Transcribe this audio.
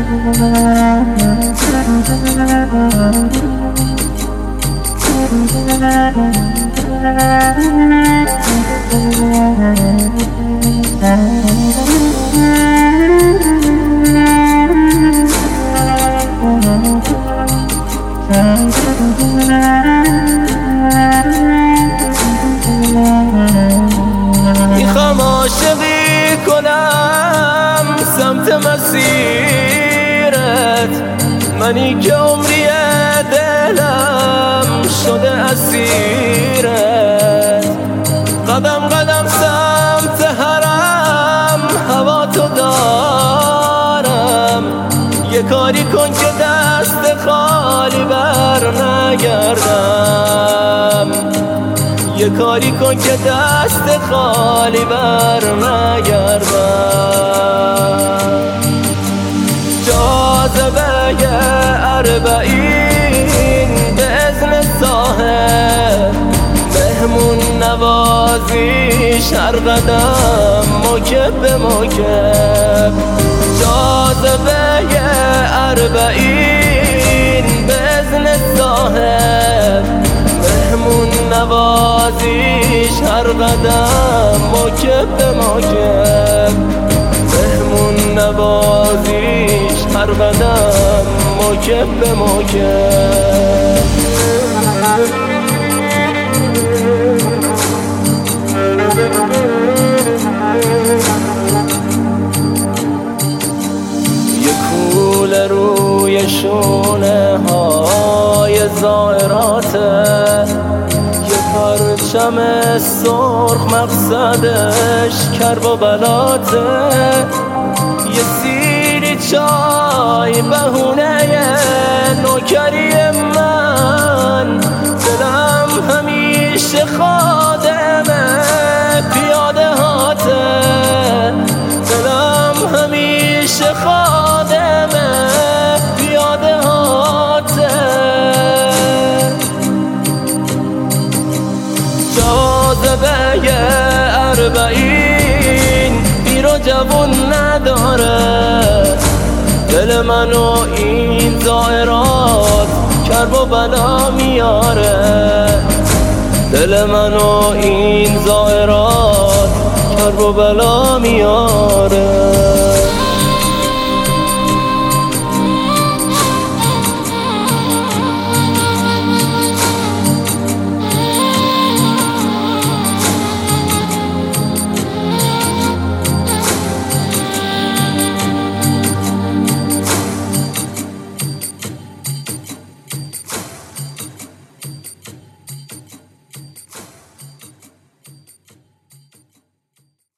میخوام عاشقی کنم سمت مسیرت، منی که عمری دلم شده اسیرت. قدم قدم سمت حرم هوا تو دارم، یه کاری کن که دست خالی بر نگردم، یه کاری کن که دست خالی بر نگردم. جاذبه اربعین به اذن صاحب، مهمون نوازیش هر قدم موکب به موکب. جاذبه اربعین به اذن صاحب، مهمون نوازیش هر قدم موکب به موکب. مهمون نوازیش هر قدم موکب به موکب. یه کوله روی شونه های زائراته، یه پرچم سرخ مقصدش کرب و بلاته. یه سینی چای بهونه نوکری من، دلم همیشه خادمه پیاده هاته. دلم همیشه خادمه پیاده هاته. جاذبه اربعین پیر و جوون نداره، دل منو این زائرات کرب و بلا میاره. دل منو این زائرات کرب و بلا میاره.